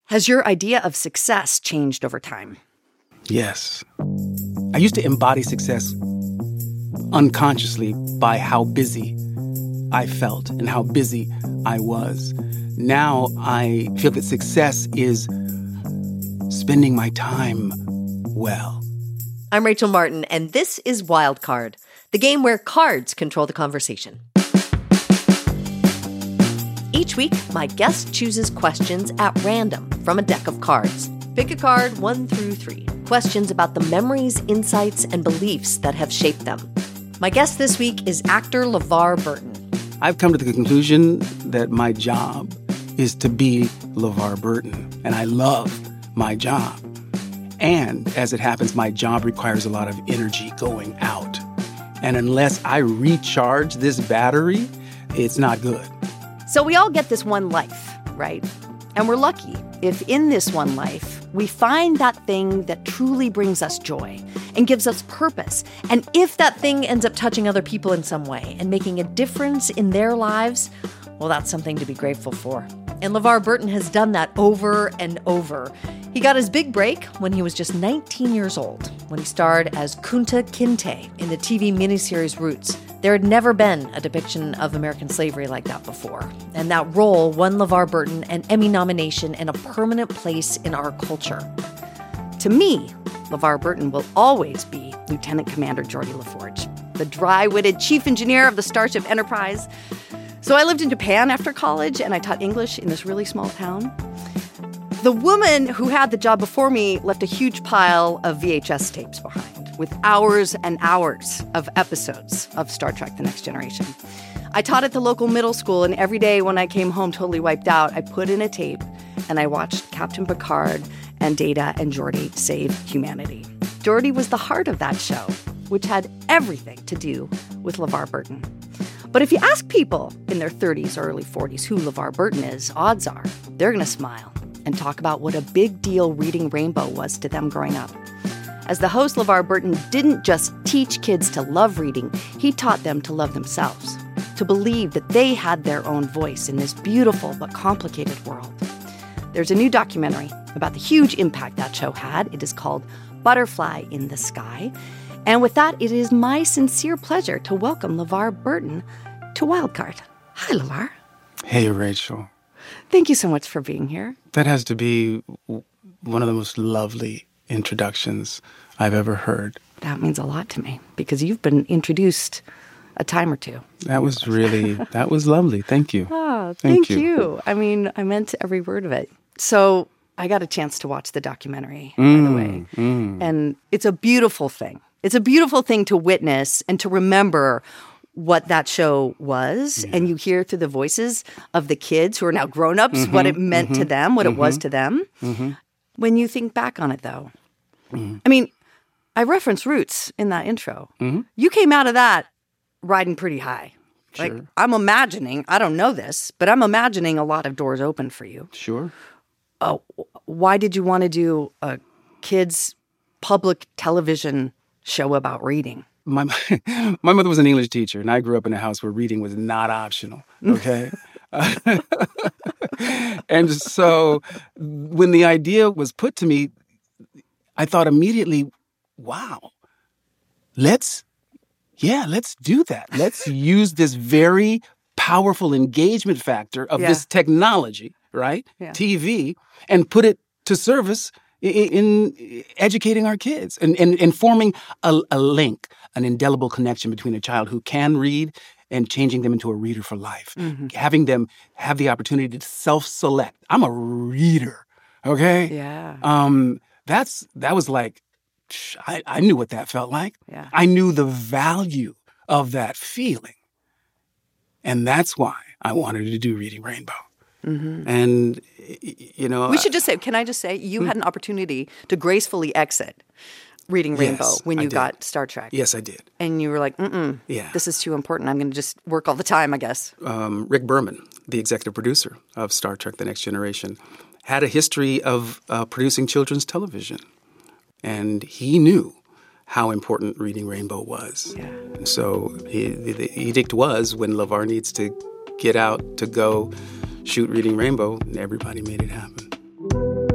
Has your idea of success changed over time? Yes. I used to embody success unconsciously by how busy I felt and how busy I was. Now I feel that success is spending my time well. I'm Rachel Martin, and this is Wild Card, the game where cards control the conversation. Each week, my guest chooses questions at random from a deck of cards. Pick a card 1 through 3. Questions about the memories, insights, and beliefs that have shaped them. My guest this week is actor LeVar Burton. I've come to the conclusion that my job is to be LeVar Burton, and I love my job. And as it happens, my job requires a lot of energy going out. And unless I recharge this battery, it's not good. So we all get this one life, right? And we're lucky if in this one life, we find that thing that truly brings us joy and gives us purpose. And if that thing ends up touching other people in some way and making a difference in their lives, well, that's something to be grateful for. And LeVar Burton has done that over and over. He got his big break when he was just 19 years old, when he starred as Kunta Kinte in the TV miniseries Roots. There had never been a depiction of American slavery like that before. And that role won LeVar Burton an Emmy nomination and a permanent place in our culture. To me, LeVar Burton will always be Lieutenant Commander Geordi LaForge, the dry-witted chief engineer of the Starship Enterprise. So I lived in Japan after college, and I taught English in this really small town. The woman who had the job before me left a huge pile of VHS tapes behind, with hours and hours of episodes of Star Trek: The Next Generation. I taught at the local middle school, and every day when I came home totally wiped out, I put in a tape, and I watched Captain Picard and Data and Geordi save humanity. Geordi was the heart of that show, which had everything to do with LeVar Burton. But if you ask people in their 30s or early 40s who LeVar Burton is, odds are they're going to smile and talk about what a big deal Reading Rainbow was to them growing up. As the host, LeVar Burton didn't just teach kids to love reading, he taught them to love themselves, to believe that they had their own voice in this beautiful but complicated world. There's a new documentary about the huge impact that show had. It is called Butterfly in the Sky. And with that, it is my sincere pleasure to welcome LeVar Burton to Wildcard. Hi, LeVar. Hey, Rachel. Thank you so much for being here. That has to be one of the most lovely introductions I've ever heard. That means a lot to me because you've been introduced a time or two. That was lovely. Thank you. Oh, thank you. I mean, I meant every word of it. So I got a chance to watch the documentary, by the way. And it's a beautiful thing. It's a beautiful thing to witness and to remember what that show was. Yeah. And you hear through the voices of the kids who are now grown-ups what it meant to them, what it was to them. When you think back on it, though, I mean, I referenced Roots in that intro. You came out of that riding pretty high. Sure. Like, I'm imagining, I don't know this, but I'm imagining a lot of doors open for you. Sure. Why did you want to do a kids' public television show about reading? My mother was an English teacher, and I grew up in a house where reading was not optional, okay? And so when the idea was put to me, I thought immediately, wow, let's do that. Let's use this very powerful engagement factor of this technology, right? Yeah. TV, and put it to service in educating our kids and forming a link, an indelible connection between a child who can read and changing them into a reader for life. Having them have the opportunity to self-select. I'm a reader, okay? Yeah. That was like, I knew what that felt like. Yeah. I knew the value of that feeling. And that's why I wanted to do Reading Rainbow. And, you know... Can I just say, you had an opportunity to gracefully exit Reading Rainbow when you got Star Trek. Yes, I did. And you were like, this is too important. I'm going to just work all the time, I guess. Rick Berman, the executive producer of Star Trek: The Next Generation, had a history of producing children's television. And he knew how important Reading Rainbow was. Yeah. And so the edict was, when LeVar needs to get out to go shoot Reading Rainbow, everybody made it happen.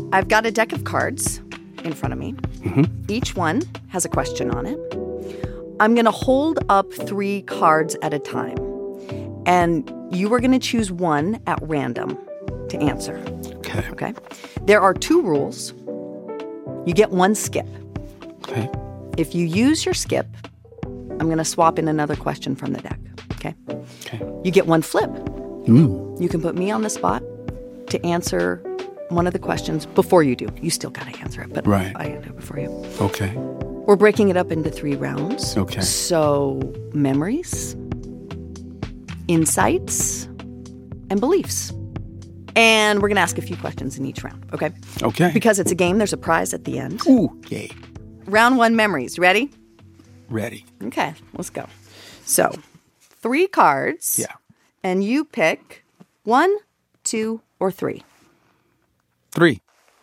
I've got a deck of cards in front of me. Each one has a question on it. I'm going to hold up 3 cards at a time. And you are going to choose one at random to answer. Okay? There are 2 rules. You get 1 skip. Okay. If you use your skip, I'm going to swap in another question from the deck. Okay? You get 1 flip. You can put me on the spot to answer one of the questions before you do. You still got to answer it, but Right. I can do it before you. Okay. We're breaking it up into 3 rounds. Okay. So memories, insights, and beliefs. And we're going to ask a few questions in each round, okay? Okay. Because it's a game, there's a prize at the end. Ooh, yay. Round 1, memories. Ready? Ready. Okay, let's go. So, 3 cards. Yeah. And you pick 1, 2, or 3. 3.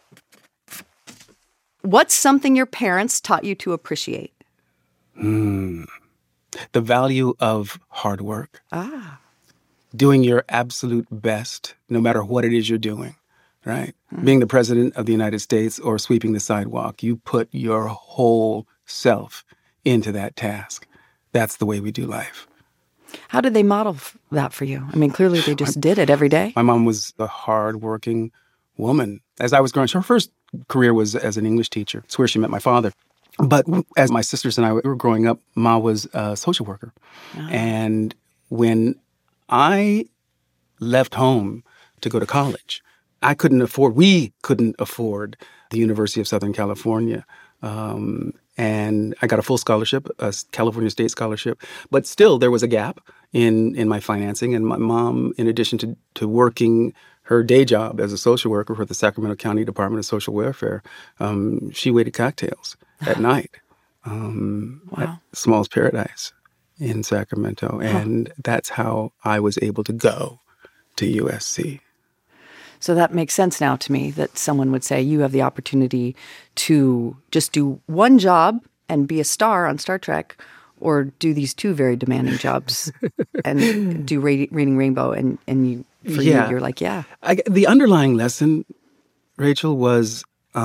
What's something your parents taught you to appreciate? The value of hard work. Doing your absolute best, no matter what it is you're doing, right? Being the president of the United States or sweeping the sidewalk, you put your whole self into that task. That's the way we do life. How did they model that for you? I mean, clearly they just did it every day. My mom was a hardworking woman. As I was growing, her first career was as an English teacher. It's where she met my father. But as my sisters and I were growing up, Ma was a social worker. And when I left home to go to college, we couldn't afford the University of Southern California. And I got a full scholarship, a California State scholarship. But still, there was a gap in my financing. And my mom, in addition to working her day job as a social worker for the Sacramento County Department of Social Welfare, she waited cocktails at night at Small's Paradise in Sacramento. And that's how I was able to go to USC. So that makes sense now to me that someone would say you have the opportunity to just do one job and be a star on Star Trek, or do these 2 very demanding jobs and do Reading Rainbow. And you, for you, you're like, yeah. The underlying lesson, Rachel, was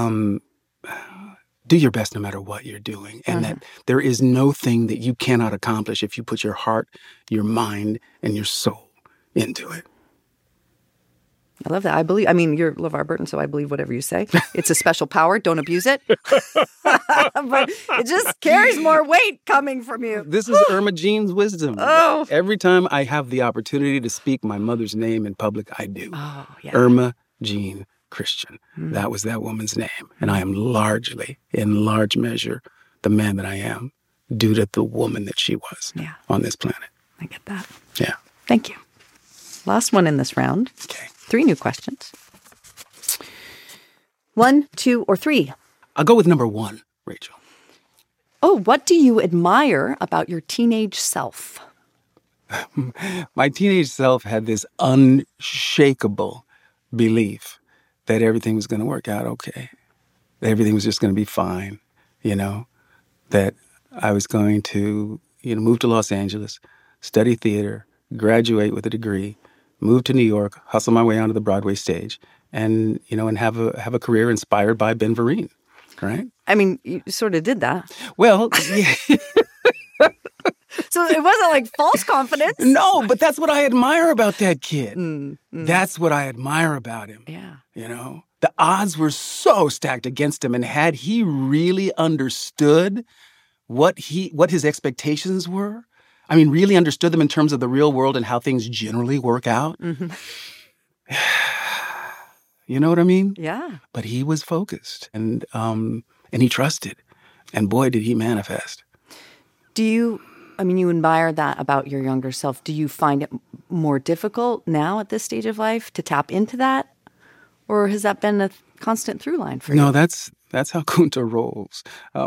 do your best no matter what you're doing. And that there is no thing that you cannot accomplish if you put your heart, your mind, and your soul into it. I love that. You're LeVar Burton, so I believe whatever you say. It's a special power. Don't abuse it. But it just carries more weight coming from you. This is Irma Jean's wisdom. Oh. Every time I have the opportunity to speak my mother's name in public, I do. Oh, yeah. Irma Jean Christian. That was that woman's name. And I am largely, in large measure, the man that I am due to the woman that she was on this planet. I get that. Yeah. Thank you. Last one in this round. Okay. 3 new questions. 1, 2, or 3? I'll go with number 1, Rachel. Oh, what do you admire about your teenage self? My teenage self had this unshakable belief that everything was going to work out okay. That everything was just going to be fine, that I was going to, move to Los Angeles, study theater, graduate with a degree, move to New York, hustle my way onto the Broadway stage, and have a career inspired by Ben Vereen, right? I mean, you sort of did that. Well, yeah. So it wasn't like false confidence. No, but that's what I admire about that kid. That's what I admire about him. Yeah. The odds were so stacked against him, and had he really understood what his expectations were, really understood them in terms of the real world and how things generally work out. You know what I mean? Yeah. But he was focused and he trusted. And boy, did he manifest. Do you admire that about your younger self. Do you find it more difficult now at this stage of life to tap into that? Or has that been a constant through line for you? No, that's how Kunta rolls.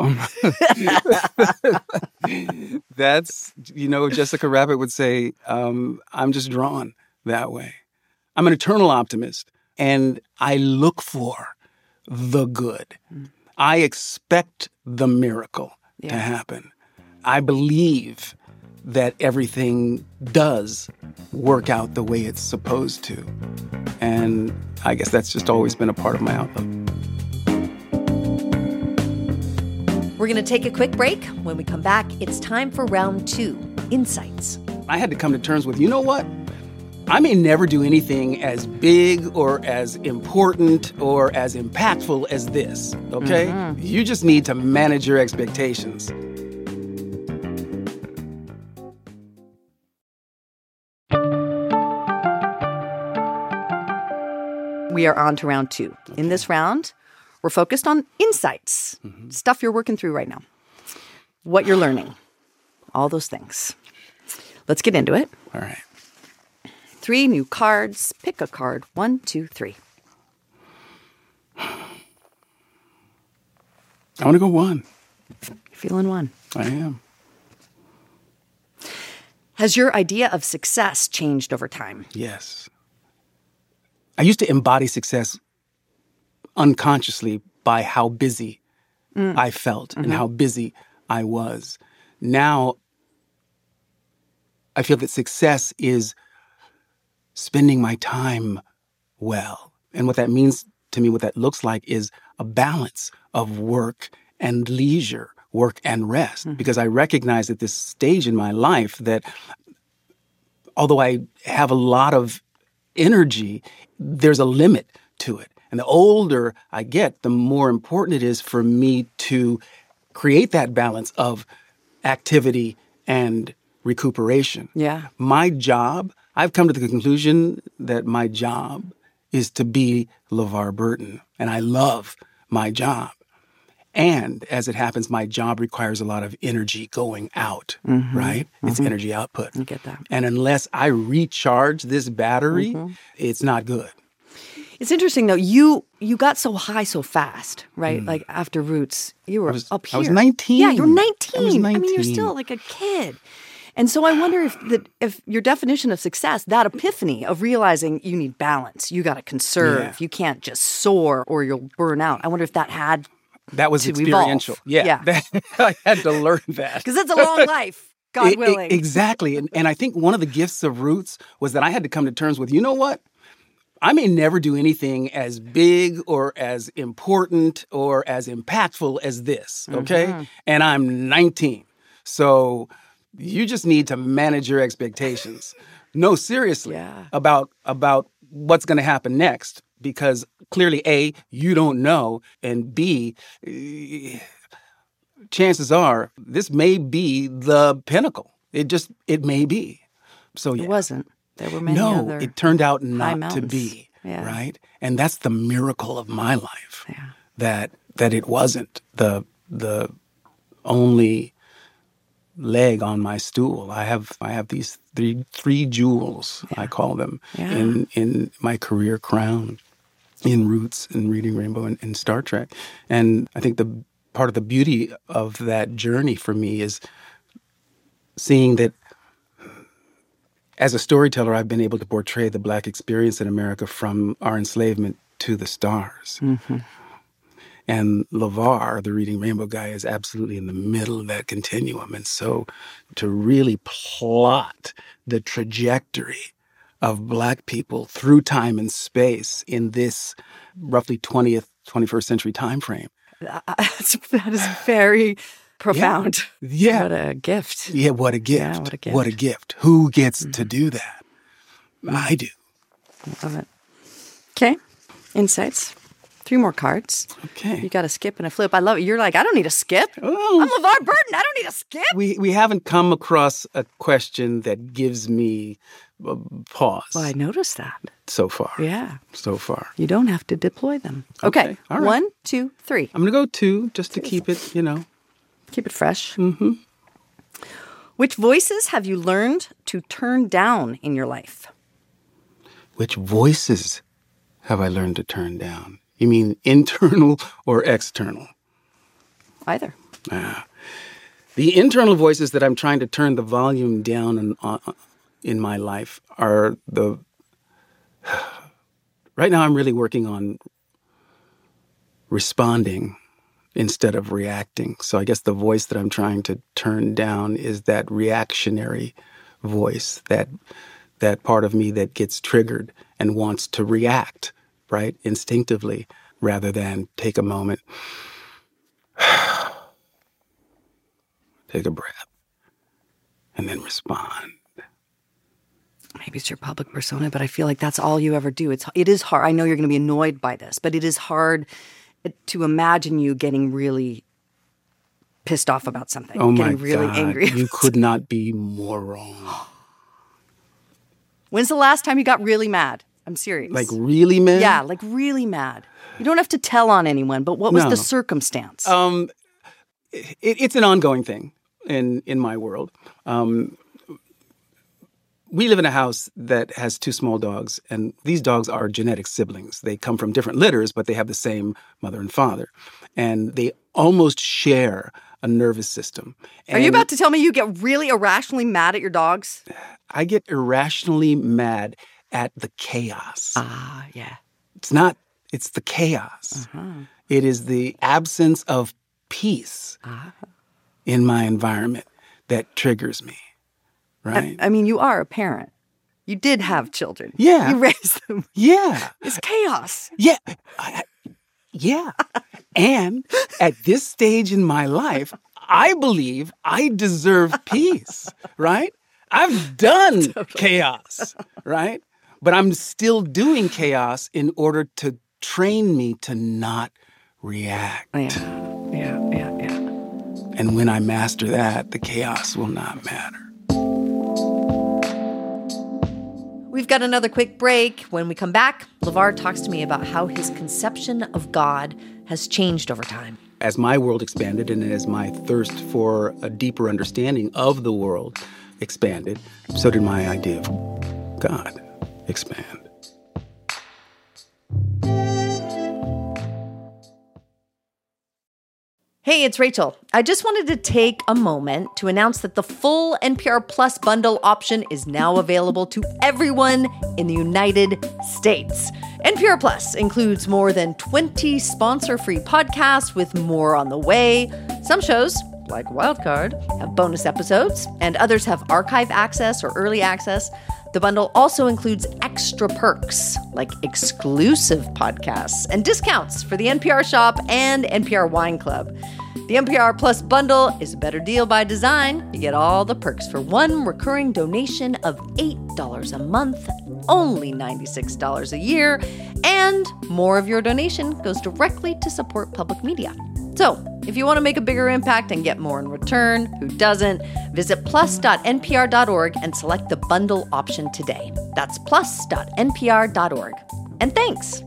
That's, Jessica Rabbit would say, I'm just drawn that way. I'm an eternal optimist, and I look for the good. I expect the miracle to happen. I believe that everything does work out the way it's supposed to. And I guess that's just always been a part of my outlook. We're going to take a quick break. When we come back, it's time for round 2, Insights. I had to come to terms with, you know what? I may never do anything as big or as important or as impactful as this, okay? Mm-hmm. You just need to manage your expectations. We are on to round 2. Okay. In this round, we're focused on insights, stuff you're working through right now, what you're learning, all those things. Let's get into it. All right. 3 new cards. Pick a card. 1, 2, 3. I want to go 1. Feeling 1. I am. Has your idea of success changed over time? Yes. I used to embody success unconsciously by how busy I felt and how busy I was. Now, I feel that success is spending my time well. And what that means to me, what that looks like is a balance of work and leisure, work and rest. Because I recognize at this stage in my life that although I have a lot of energy, there's a limit to it. And the older I get, the more important it is for me to create that balance of activity and recuperation. Yeah. My job, I've come to the conclusion that my job is to be LeVar Burton. And I love my job. And as it happens, my job requires a lot of energy going out, right? It's energy output. I get that. And unless I recharge this battery, it's not good. It's interesting, though. You got so high so fast, right? Like after Roots, you were up here. I was 19. Yeah, you were 19. I was 19. I mean, you're still like a kid. And so I wonder if your definition of success, that epiphany of realizing you need balance, you got to conserve, Yeah. you can't just soar or you'll burn out. I wonder if that had That was to experiential. evolve. Yeah. I had to learn that. Because it's a long life, God willing. Exactly. And I think one of the gifts of Roots was that I had to come to terms with, you know what? I may never do anything as big or as important or as impactful as this, okay? And I'm 19. So you just need to manage your expectations. No, seriously, about what's going to happen next. Because clearly, A, you don't know, and B, chances are this may be the pinnacle. It may be. So yeah. It wasn't. There were many other it turned out not to mountains. be, right? And that's the miracle of my life, that it wasn't the only leg on my stool. I have these three jewels, I call them, in my career crown, in Roots, in Reading Rainbow, and in Star Trek. And I think the part of the beauty of that journey for me is seeing that as a storyteller, I've been able to portray the Black experience in America from our enslavement to the stars. And LeVar, the Reading Rainbow guy, is absolutely in the middle of that continuum. And so to really plot the trajectory of Black people through time and space in this roughly 20th, 21st century time frame. That is very profound. Yeah. What a gift. Yeah, what a gift. Yeah, what a gift. What a gift. Who gets to do that? I do. Love it. Okay. Insights. 3 more cards. Okay. You got a skip and a flip. I love it. You're like, I don't need a skip. Oh. I'm LeVar Burton. I don't need a skip. We haven't come across a question that gives me a pause. Well, I noticed that. So far. Yeah. So far. You don't have to deploy them. Okay. All right. 1, 2, 3. I'm going to go 2 just to keep it, Keep it fresh. Which voices have you learned to turn down in your life? Which voices have I learned to turn down? You mean internal or external? Either. The internal voices that I'm trying to turn the volume down in my life are the... Right now I'm really working on responding instead of reacting. So I guess the voice that I'm trying to turn down is that reactionary voice, that part of me that gets triggered and wants to react, right, instinctively, rather than take a moment take a breath, and then respond. Maybe it's your public persona, but I feel like that's all you ever do. It is hard. I know you're going to be annoyed by this, but it is hard to imagine you getting really pissed off about something. Oh my getting really God, angry. you could not be more wrong. When's the last time you got really mad? I'm serious. Like really mad? Yeah, like really mad. You don't have to tell on anyone, but what was the circumstance? It's an ongoing thing in my world. We live in a house that has 2 small dogs, and these dogs are genetic siblings. They come from different litters, but they have the same mother and father. And they almost share a nervous system. And are you about to tell me you get really irrationally mad at your dogs? I get irrationally mad at the chaos. Ah, yeah. It's the chaos. It is the absence of peace in my environment that triggers me. Right. I mean, you are a parent. You did have children. Yeah. You raised them. Yeah. It's chaos. Yeah. Yeah. And at this stage in my life, I believe I deserve peace, right? I've done chaos, right? But I'm still doing chaos in order to train me to not react. Yeah. And when I master that, the chaos will not matter. We've got another quick break. When we come back, LeVar talks to me about how his conception of God has changed over time. As my world expanded and as my thirst for a deeper understanding of the world expanded, so did my idea of God expand. Hey, it's Rachel. I just wanted to take a moment to announce that the full NPR Plus bundle option is now available to everyone in the United States. NPR Plus includes more than 20 sponsor-free podcasts with more on the way. Some shows, like Wildcard, have bonus episodes, and others have archive access or early access. The bundle also includes extra perks, like exclusive podcasts and discounts for the NPR Shop and NPR Wine Club. The NPR Plus bundle is a better deal by design. You get all the perks for one recurring donation of $8 a month, only $96 a year, and more of your donation goes directly to support public media. So, if you want to make a bigger impact and get more in return, who doesn't? Visit plus.npr.org and select the bundle option today. That's plus.npr.org. And thanks.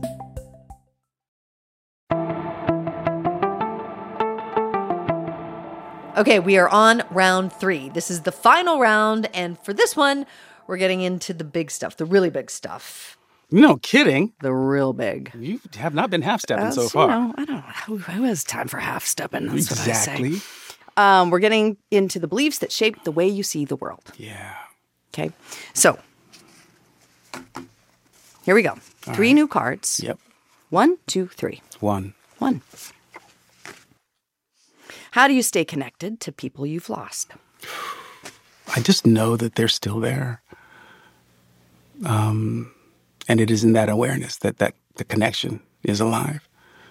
Okay, we are on round 3. This is the final round, and for this one, we're getting into the big stuff, the really big stuff. No kidding. The real big. You have not been half-stepping so far. I don't know. Who has time for half-stepping? That's Exactly. what I say. We're getting into the beliefs that shape the way you see the world. Yeah. Okay. So, here we go. 3 new cards. Yep. 1, 2, 3. 1. 1. How do you stay connected to people you've lost? I just know that they're still there. And it is in that awareness that the connection is alive.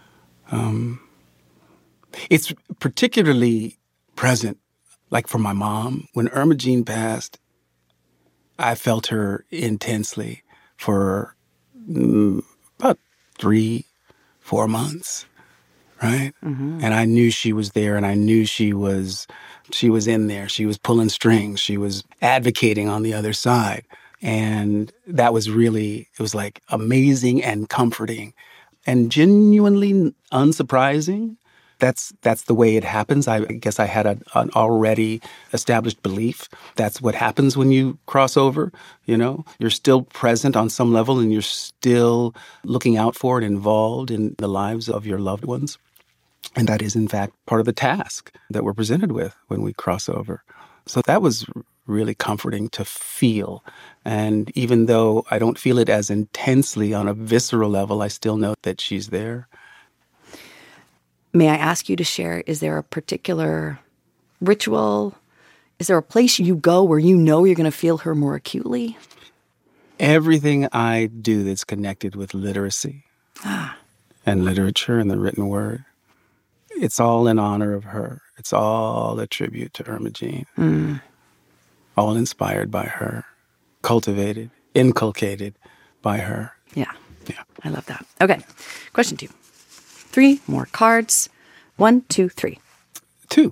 It's particularly present, like for my mom. When Irma Jean passed, I felt her intensely for about 3-4 months, right? Mm-hmm. And I knew she was there, and I knew she was in there. She was pulling strings. She was advocating on the other side. And that was really, it was like amazing and comforting and genuinely unsurprising. That's the way it happens. I guess I had an already established belief. That's what happens when you cross over, you know? You're still present on some level, and you're still looking out for and involved in the lives of your loved ones. And that is, in fact, part of the task that we're presented with when we cross over. So that was really comforting to feel. And even though I don't feel it as intensely on a visceral level, I still know that she's there. May I ask you to share, is there a particular ritual? Is there a place you go where you know you're going to feel her more acutely? Everything I do that's connected with literacy and literature and the written word, it's all in honor of her. It's all a tribute to Irma Jean. All inspired by her, cultivated, inculcated by her. Yeah. Yeah. I love that. Okay. Question 2. 3 more cards. 1, 2, 3. 2.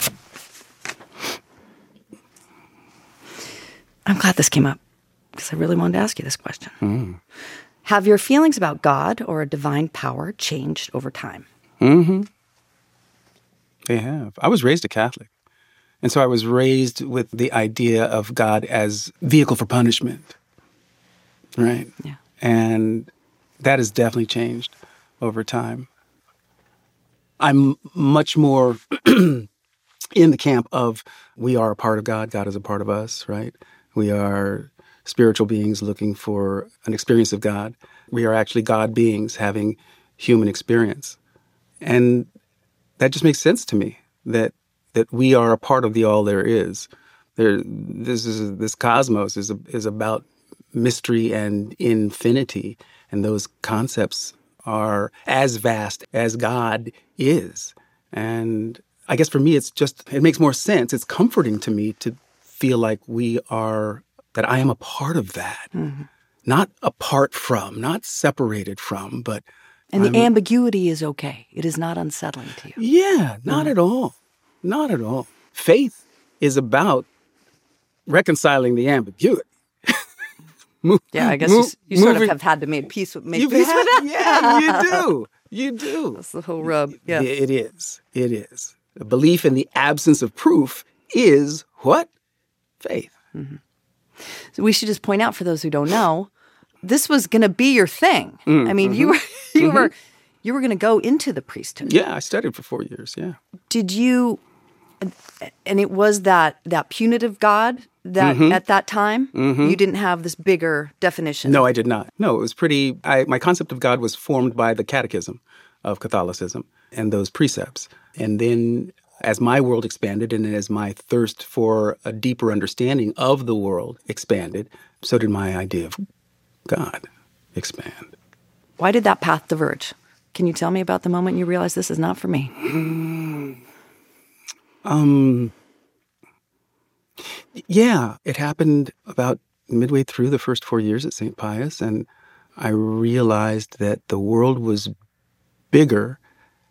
I'm glad this came up because I really wanted to ask you this question. Have your feelings about God or a divine power changed over time? They have. I was raised a Catholic. And so I was raised with the idea of God as vehicle for punishment. Right? Yeah. And that has definitely changed over time. I'm much more in the camp of we are a part of God. God is a part of us, right? We are spiritual beings looking for an experience of God. We are actually God beings having human experience. And that just makes sense to me, that we are a part of the all there is. This cosmos is about mystery and infinity, and those concepts are as vast as God is. And I guess for me, it makes more sense. It's comforting to me to feel like that I am a part of that. Not apart from, not separated from, but... And the ambiguity is okay. It is not unsettling to you. Yeah, not at all. Not at all. Faith is about reconciling the ambiguity. Yeah, I guess you sort of have had to make peace with that. Yeah, you do. You do. That's the whole rub. Yeah. It is. It is. A belief in the absence of proof is what? Faith. So we should just point out for those who don't know, this was going to be your thing. I mean, you were going to go into the priesthood. Yeah, I studied for 4 years. Yeah. Did you? And it was that punitive God that at that time you didn't have this bigger definition. No, I did not. No, it was my concept of God was formed by the Catechism of Catholicism and those precepts. And then as my world expanded and as my thirst for a deeper understanding of the world expanded, so did my idea of God expand. Why did that path diverge? Can you tell me about the moment you realized this is not for me? Yeah, it happened about midway through the first 4 years at St. Pius, and I realized that the world was bigger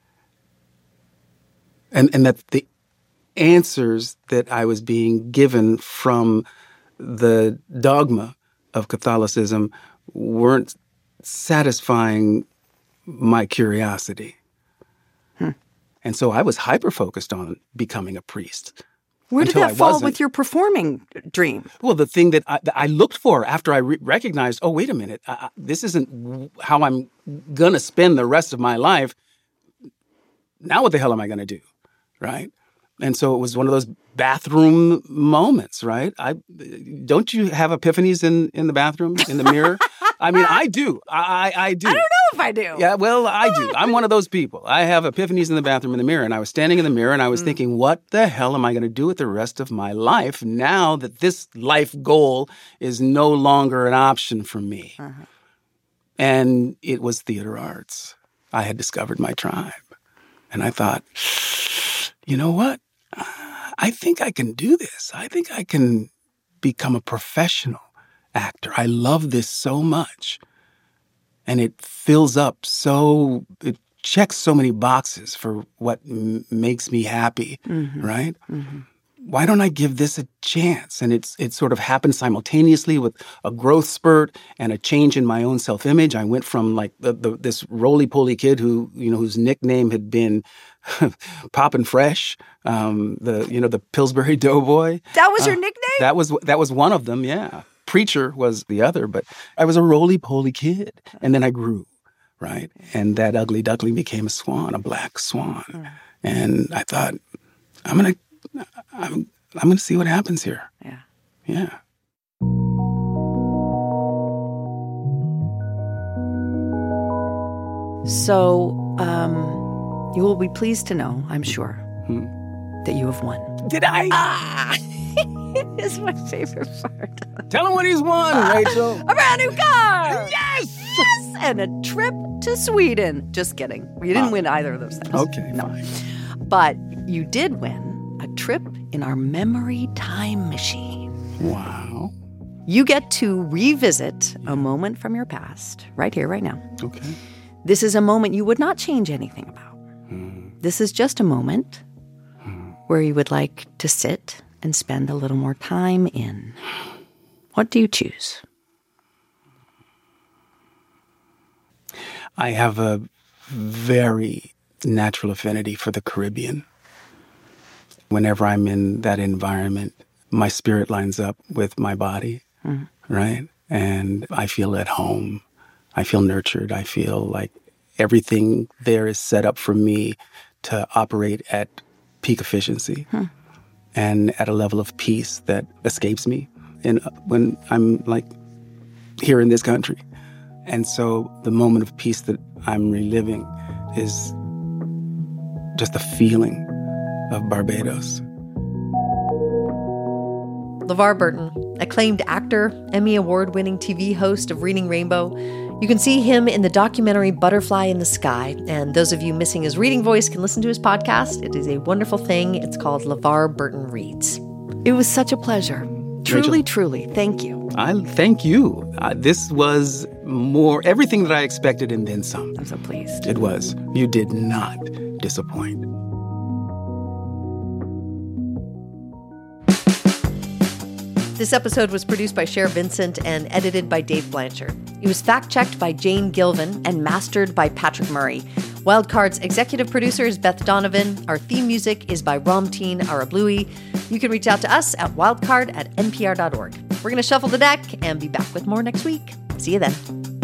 and that the answers that I was being given from the dogma of Catholicism weren't satisfying my curiosity. And so I was hyper-focused on becoming a priest. Where did that fall with your performing dream? Well, the thing that I looked for after I recognized, oh, wait a minute, this isn't how I'm going to spend the rest of my life. Now what the hell am I going to do, right? And so it was one of those bathroom moments, right? Don't you have epiphanies in the bathroom, in the mirror? I mean, I do. I do. I don't know if I do. Yeah, well, I do. I'm one of those people. I have epiphanies in the bathroom, in the mirror, and I was standing in the mirror and I was thinking, what the hell am I going to do with the rest of my life now that this life goal is no longer an option for me? And it was theater arts. I had discovered my tribe. And I thought, you know what? I think I can do this. I think I can become a professional actor. I love this so much. And it checks so many boxes for what makes me happy, right? Why don't I give this a chance? And it sort of happened simultaneously with a growth spurt and a change in my own self-image. I went from like this roly-poly kid whose nickname had been Poppin' Fresh, the Pillsbury Doughboy. That was your nickname? That was one of them, yeah. Preacher was the other, but I was a roly-poly kid. And then I grew, right? And that ugly duckling became a swan, a black swan. And I thought, I'm gonna see what happens here. Yeah. Yeah. So, you will be pleased to know, I'm sure, that you have won. Did I? It is my favorite part. Tell him what he's won, Rachel. A brand new car! Yes! Yes! And a trip to Sweden. Just kidding. You didn't win either of those things. Okay, no. fine. But you did win a trip in our memory time machine. Wow. You get to revisit a moment from your past, right here, right now. Okay. This is a moment you would not change anything about. This is just a moment where you would like to sit and spend a little more time in. What do you choose? I have a very natural affinity for the Caribbean. Whenever I'm in that environment, my spirit lines up with my body, right? And I feel at home. I feel nurtured. I feel like everything there is set up for me to operate at peak efficiency and at a level of peace that escapes me when I'm like here in this country. And so the moment of peace that I'm reliving is just the feeling of Barbados. LeVar Burton, acclaimed actor, Emmy Award-winning TV host of Reading Rainbow. You can see him in the documentary Butterfly in the Sky, and those of you missing his reading voice can listen to his podcast. It is a wonderful thing. It's called LeVar Burton Reads. It was such a pleasure. Truly, Rachel, truly, thank you. I thank you. This was everything that I expected and then some. I'm so pleased. It was. You did not disappoint. This episode was produced by Cher Vincent and edited by Dave Blanchard. It was fact-checked by Jane Gilvin and mastered by Patrick Murray. Wildcard's executive producer is Beth Donovan. Our theme music is by Ramteen Arablui. You can reach out to us at wildcard@npr.org. We're going to shuffle the deck and be back with more next week. See you then.